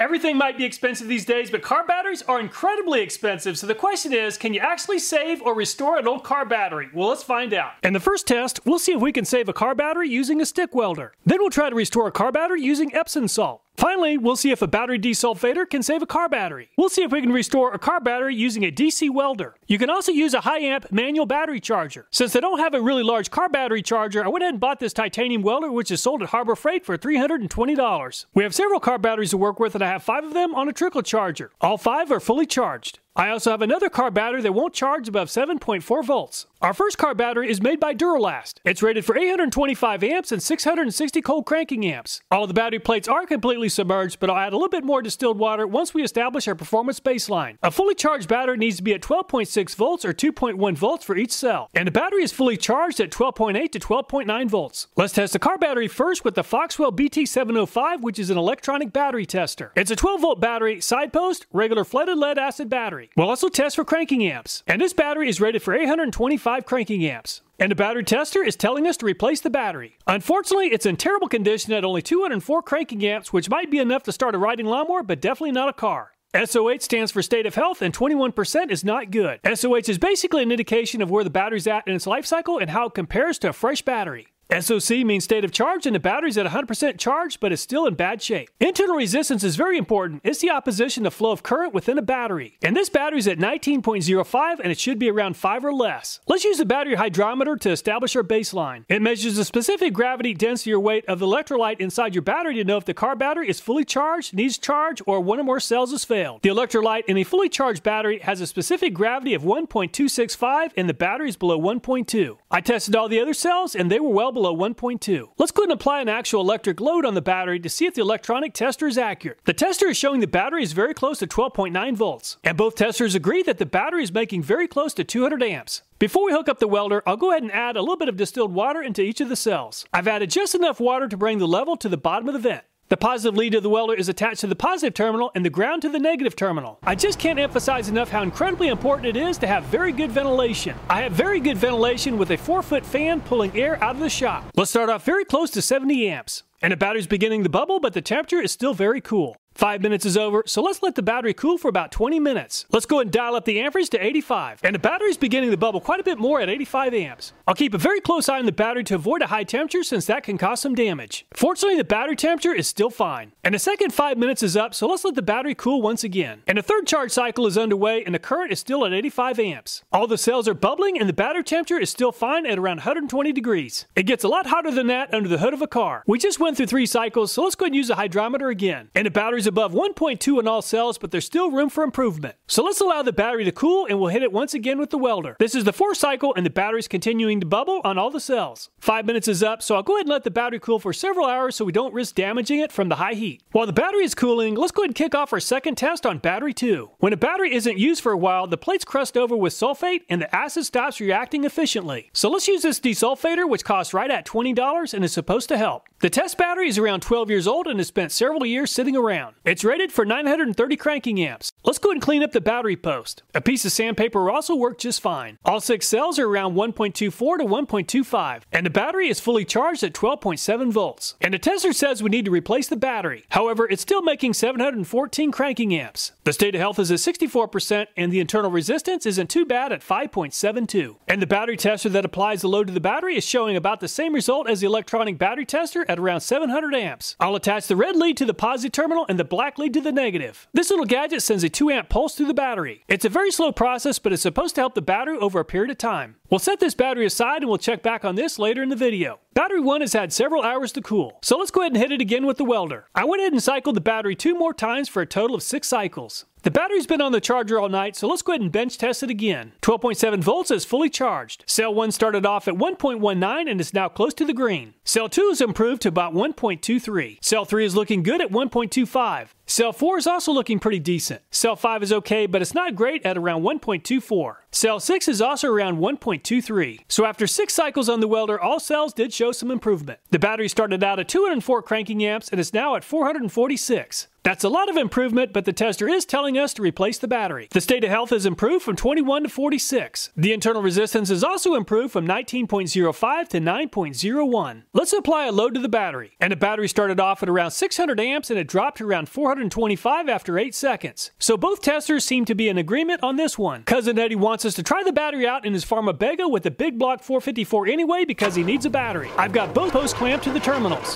Everything might be expensive these days, but car batteries are incredibly expensive. So the question is, can you actually save or restore an old car battery? Well, let's find out. In the first test, we'll see if we can save a car battery using a stick welder. Then we'll try to restore a car battery using Epsom salt. Finally, we'll see if a battery desulfator can save a car battery. We'll see if we can restore a car battery using a DC welder. You can also use a high-amp manual battery charger. Since I don't have a really large car battery charger, I went ahead and bought this titanium welder, which is sold at Harbor Freight for $320. We have several car batteries to work with, and I have 5 of them on a trickle charger. All 5 are fully charged. I also have another car battery that won't charge above 7.4 volts. Our first car battery is made by Duralast. It's rated for 825 amps and 660 cold cranking amps. All the battery plates are completely submerged, but I'll add a little bit more distilled water once we establish our performance baseline. A fully charged battery needs to be at 12.6 volts or 2.1 volts for each cell, and the battery is fully charged at 12.8 to 12.9 volts. Let's test the car battery first with the Foxwell BT705, which is an electronic battery tester. It's a 12-volt battery, side post, regular flooded lead acid battery. We'll also test for cranking amps, and this battery is rated for 825 cranking amps. And the battery tester is telling us to replace the battery. Unfortunately, it's in terrible condition at only 204 cranking amps, which might be enough to start a riding lawnmower, but definitely not a car. SOH stands for state of health, and 21% is not good. SOH is basically an indication of where the battery's at in its life cycle and how it compares to a fresh battery. SOC means state of charge, and the battery's at 100% charged, but is still in bad shape. Internal resistance is very important. It's the opposition to flow of current within a battery. And this battery's at 19.05, and it should be around 5 or less. Let's use the battery hydrometer to establish our baseline. It measures the specific gravity, density, or weight of the electrolyte inside your battery to know if the car battery is fully charged, needs charge, or one or more cells has failed. The electrolyte in a fully charged battery has a specific gravity of 1.265, and the battery is below 1.2. I tested all the other cells, and they were well below 1.2. Let's go ahead and apply an actual electric load on the battery to see if the electronic tester is accurate. The tester is showing the battery is very close to 12.9 volts, and both testers agree that the battery is making very close to 200 amps. Before we hook up the welder, I'll go ahead and add a little bit of distilled water into each of the cells. I've added just enough water to bring the level to the bottom of the vent. The positive lead of the welder is attached to the positive terminal and the ground to the negative terminal. I just can't emphasize enough how incredibly important it is to have very good ventilation. I have very good ventilation with a 4-foot fan pulling air out of the shop. Let's start off very close to 70 amps. And the battery's beginning to bubble, but the temperature is still very cool. 5 minutes is over, so let's let the battery cool for about 20 minutes. Let's go ahead and dial up the amperage to 85. And the battery's beginning to bubble quite a bit more at 85 amps. I'll keep a very close eye on the battery to avoid a high temperature since that can cause some damage. Fortunately, the battery temperature is still fine. And the second 5 minutes is up, so let's let the battery cool once again. And the third charge cycle is underway, and the current is still at 85 amps. All the cells are bubbling, and the battery temperature is still fine at around 120 degrees. It gets a lot hotter than that under the hood of a car. We just went through 3 cycles, so let's go ahead and use the hydrometer again. And the battery's above 1.2 in all cells, but there's still room for improvement. So let's allow the battery to cool, and we'll hit it once again with the welder. This is the 4th cycle, and the battery's continuing to bubble on all the cells. 5 minutes is up, so I'll go ahead and let the battery cool for several hours so we don't risk damaging it from the high heat. While the battery is cooling, let's go ahead and kick off our second test on battery 2. When a battery isn't used for a while, the plates crust over with sulfate, and the acid stops reacting efficiently. So let's use this desulfator, which costs right at $20 and is supposed to help. The test battery is around 12 years old and has spent several years sitting around. It's rated for 930 cranking amps. Let's go ahead and clean up the battery post. A piece of sandpaper will also work just fine. All 6 cells are around 1.24 to 1.25, and the battery is fully charged at 12.7 volts. And the tester says we need to replace the battery. However, it's still making 714 cranking amps. The state of health is at 64%, and the internal resistance isn't too bad at 5.72. And the battery tester that applies the load to the battery is showing about the same result as the electronic battery tester at around 700 amps. I'll attach the red lead to the positive terminal and the black lead to the negative. This little gadget sends a 2 amp pulse through the battery. It's a very slow process, but it's supposed to help the battery over a period of time. We'll set this battery aside and we'll check back on this later in the video. Battery 1 has had several hours to cool, so let's go ahead and hit it again with the welder. I went ahead and cycled the battery 2 more times for a total of 6 cycles. The battery's been on the charger all night, so let's go ahead and bench test it again. 12.7 volts is fully charged. Cell 1 started off at 1.19 and is now close to the green. Cell 2 has improved to about 1.23. Cell 3 is looking good at 1.25. Cell 4 is also looking pretty decent. Cell 5 is okay, but it's not great at around 1.24. Cell 6 is also around 1.23. So after 6 cycles on the welder, all cells did show some improvement. The battery started out at 204 cranking amps and is now at 446. That's a lot of improvement, but the tester is telling us to replace the battery. The state of health is improved from 21 to 46. The internal resistance is also improved from 19.05 to 9.01. Let's apply a load to the battery. And the battery started off at around 600 amps and it dropped to around 425 after 8 seconds. So both testers seem to be in agreement on this one. Cousin Eddie wants us to try the battery out in his Pharmabega with the Big Block 454 anyway because he needs a battery. I've got both posts clamped to the terminals.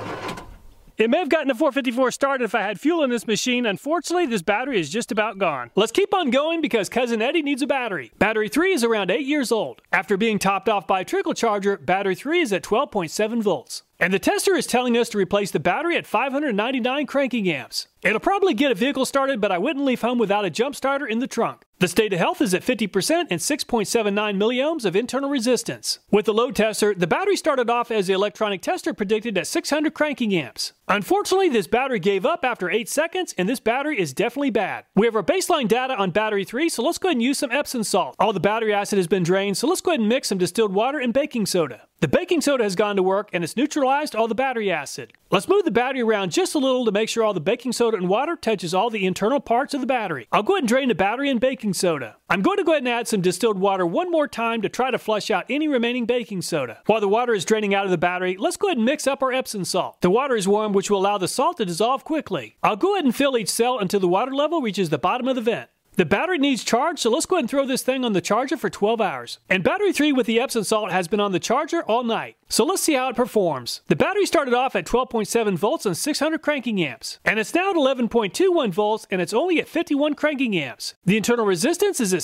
It may have gotten the 454 started if I had fuel in this machine. Unfortunately, this battery is just about gone. Let's keep on going because Cousin Eddie needs a battery. Battery 3 is around 8 years old. After being topped off by a trickle charger, battery 3 is at 12.7 volts. And the tester is telling us to replace the battery at 599 cranking amps. It'll probably get a vehicle started, but I wouldn't leave home without a jump starter in the trunk. The state of health is at 50% and 6.79 milliohms of internal resistance. With the load tester, the battery started off as the electronic tester predicted at 600 cranking amps. Unfortunately, this battery gave up after 8 seconds, and this battery is definitely bad. We have our baseline data on battery 3, so let's go ahead and use some Epsom salt. All the battery acid has been drained, so let's go ahead and mix some distilled water and baking soda. The baking soda has gone to work and it's neutralized all the battery acid. Let's move the battery around just a little to make sure all the baking soda and water touches all the internal parts of the battery. I'll go ahead and drain the battery and baking soda. I'm going to go ahead and add some distilled water one more time to try to flush out any remaining baking soda. While the water is draining out of the battery, let's go ahead and mix up our Epsom salt. The water is warm, which will allow the salt to dissolve quickly. I'll go ahead and fill each cell until the water level reaches the bottom of the vent. The battery needs charge, so let's go ahead and throw this thing on the charger for 12 hours. And battery 3 with the Epsom salt has been on the charger all night. So let's see how it performs. The battery started off at 12.7 volts and 600 cranking amps. And it's now at 11.21 volts and it's only at 51 cranking amps. The internal resistance is at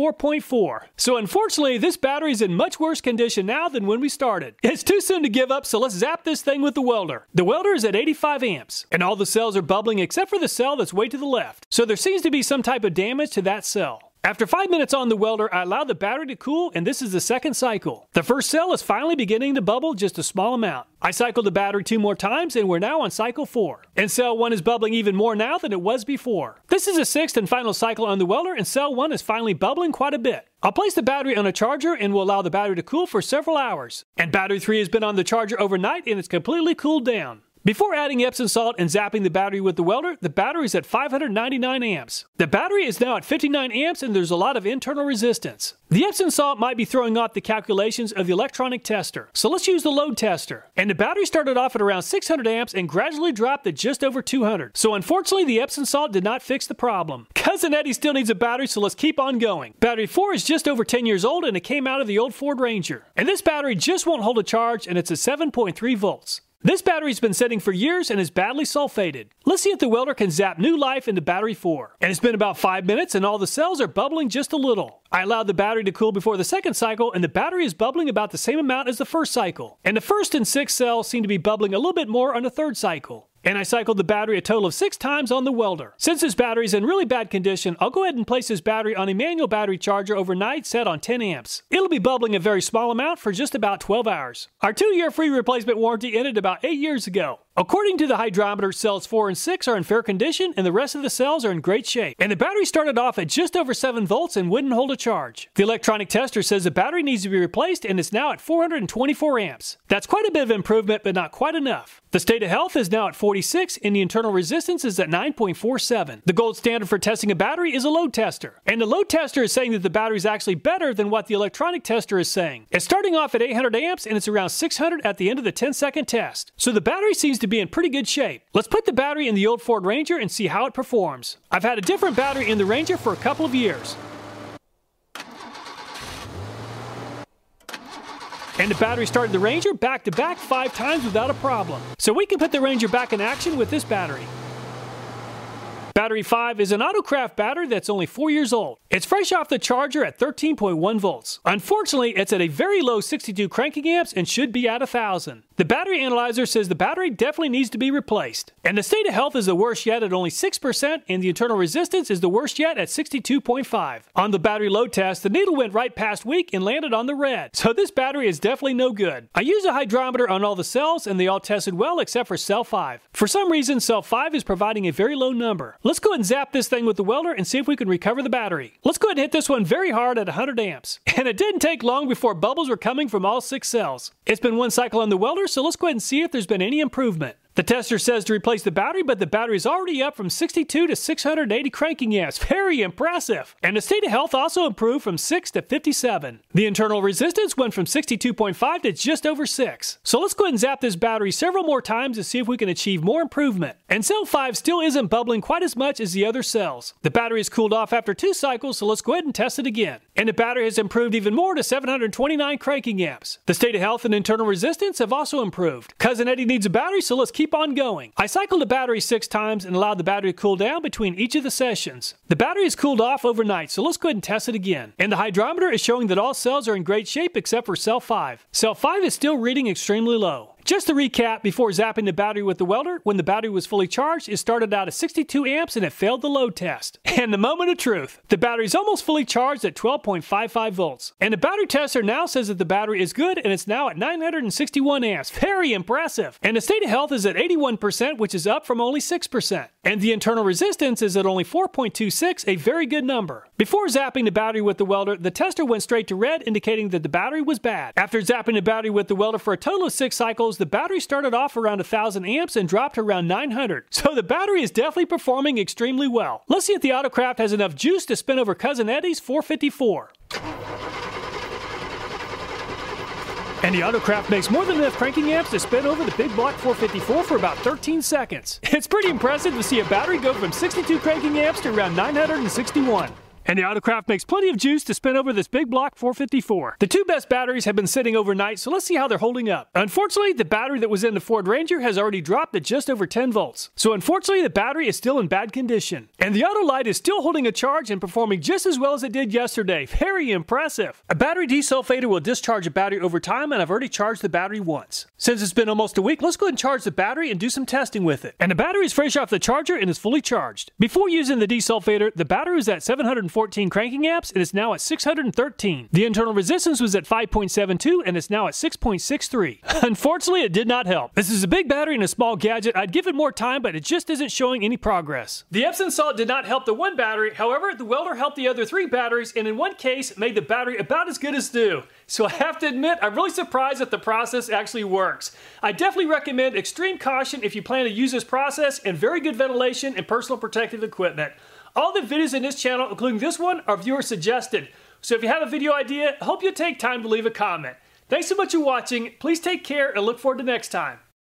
74.4. So unfortunately, this battery is in much worse condition now than when we started. It's too soon to give up, so let's zap this thing with the welder. The welder is at 85 amps. And all the cells are bubbling except for the cell that's way to the left. So there seems to be some type of damage to that cell. After 5 minutes on the welder, I allowed the battery to cool, and this is the second cycle. The first cell is finally beginning to bubble just a small amount. I cycled the battery 2 more times, and we're now on cycle 4. And cell 1 is bubbling even more now than it was before. This is the 6th and final cycle on the welder, and cell 1 is finally bubbling quite a bit. I'll place the battery on a charger and will allow the battery to cool for several hours. And battery 3 has been on the charger overnight, and it's completely cooled down. Before adding Epsom salt and zapping the battery with the welder, the battery is at 599 amps. The battery is now at 59 amps and there's a lot of internal resistance. The Epsom salt might be throwing off the calculations of the electronic tester, so let's use the load tester. And the battery started off at around 600 amps and gradually dropped to just over 200. So unfortunately, the Epsom salt did not fix the problem. Cousin Eddie still needs a battery, so let's keep on going. Battery 4 is just over 10 years old and it came out of the old Ford Ranger. And this battery just won't hold a charge and it's at 7.3 volts. This battery's been sitting for years and is badly sulfated. Let's see if the welder can zap new life into battery 4. And it's been about 5 minutes and all the cells are bubbling just a little. I allowed the battery to cool before the second cycle and the battery is bubbling about the same amount as the first cycle. And the first and 6th cells seem to be bubbling a little bit more on the third cycle. And I cycled the battery a total of 6 times on the welder. Since this battery is in really bad condition, I'll go ahead and place this battery on a manual battery charger overnight set on 10 amps. It'll be bubbling a very small amount for just about 12 hours. Our 2-year free replacement warranty ended about 8 years ago. According to the hydrometer, cells 4 and 6 are in fair condition and the rest of the cells are in great shape. And the battery started off at just over 7 volts and wouldn't hold a charge. The electronic tester says the battery needs to be replaced and it's now at 424 amps. That's quite a bit of improvement, but not quite enough. The state of health is now at 46 and the internal resistance is at 9.47. The gold standard for testing a battery is a load tester. And the load tester is saying that the battery is actually better than what the electronic tester is saying. It's starting off at 800 amps and it's around 600 at the end of the 10-second test. So the battery seems to be in pretty good shape. Let's put the battery in the old Ford Ranger and see how it performs. I've had a different battery in the Ranger for a couple of years. And the battery started the Ranger back to back 5 times without a problem. So we can put the Ranger back in action with this battery. Battery 5 is an Autocraft battery that's only 4 years old. It's fresh off the charger at 13.1 volts. Unfortunately, it's at a very low 62 cranking amps and should be at 1000. The battery analyzer says the battery definitely needs to be replaced. And the state of health is the worst yet at only 6% and the internal resistance is the worst yet at 62.5. On the battery load test, the needle went right past weak and landed on the red. So this battery is definitely no good. I used a hydrometer on all the cells and they all tested well except for cell 5. For some reason, cell 5 is providing a very low number. Let's go ahead and zap this thing with the welder and see if we can recover the battery. Let's go ahead and hit this one very hard at 100 amps. And it didn't take long before bubbles were coming from all 6 cells. It's been 1 cycle on the welder, so let's go ahead and see if there's been any improvement. The tester says to replace the battery, but the battery is already up from 62 to 680 cranking amps. Very impressive. And the state of health also improved from 6 to 57. The internal resistance went from 62.5 to just over 6. So let's go ahead and zap this battery several more times to see if we can achieve more improvement. And cell 5 still isn't bubbling quite as much as the other cells. The battery is cooled off after 2 cycles, so let's go ahead and test it again. And the battery has improved even more to 729 cranking amps. The state of health and internal resistance have also improved. Cousin Eddie needs a battery, so let's keep on going. I cycled the battery 6 times and allowed the battery to cool down between each of the sessions. The battery is cooled off overnight, so let's go ahead and test it again. And the hydrometer is showing that all cells are in great shape except for cell 5. Cell 5 is still reading extremely low. Just to recap, before zapping the battery with the welder, when the battery was fully charged, it started out at 62 amps and it failed the load test. And the moment of truth, the battery is almost fully charged at 12.55 volts. And the battery tester now says that the battery is good and it's now at 961 amps. Very impressive. And the state of health is at 81%, which is up from only 6%. And the internal resistance is at only 4.26, a very good number. Before zapping the battery with the welder, the tester went straight to red, indicating that the battery was bad. After zapping the battery with the welder for a total of 6 cycles, the battery started off around 1,000 amps and dropped to around 900. So the battery is definitely performing extremely well. Let's see if the Autocraft has enough juice to spin over Cousin Eddie's 454. And the Autocraft makes more than enough cranking amps to spin over the big block 454 for about 13 seconds. It's pretty impressive to see a battery go from 62 cranking amps to around 961. And the Autocraft makes plenty of juice to spin over this big block 454. The 2 best batteries have been sitting overnight, so let's see how they're holding up. Unfortunately, the battery that was in the Ford Ranger has already dropped to just over 10 volts. So unfortunately, the battery is still in bad condition. And the Autolite is still holding a charge and performing just as well as it did yesterday. Very impressive. A battery desulfator will discharge a battery over time, and I've already charged the battery once. Since it's been almost a week, let's go ahead and charge the battery and do some testing with it. And the battery is fresh off the charger and is fully charged. Before using the desulfator, the battery was at 714 cranking amps and is now at 613. The internal resistance was at 5.72 and is now at 6.63. Unfortunately, it did not help. This is a big battery and a small gadget. I'd give it more time, but it just isn't showing any progress. The Epsom salt did not help the one battery. However, the welder helped the other 3 batteries, and in one case made the battery about as good as new. So I have to admit, I'm really surprised that the process actually works. I definitely recommend extreme caution if you plan to use this process, and very good ventilation and personal protective equipment. All the videos in this channel, including this one, are viewer suggested. So if you have a video idea, I hope you'll take time to leave a comment. Thanks so much for watching. Please take care and look forward to next time.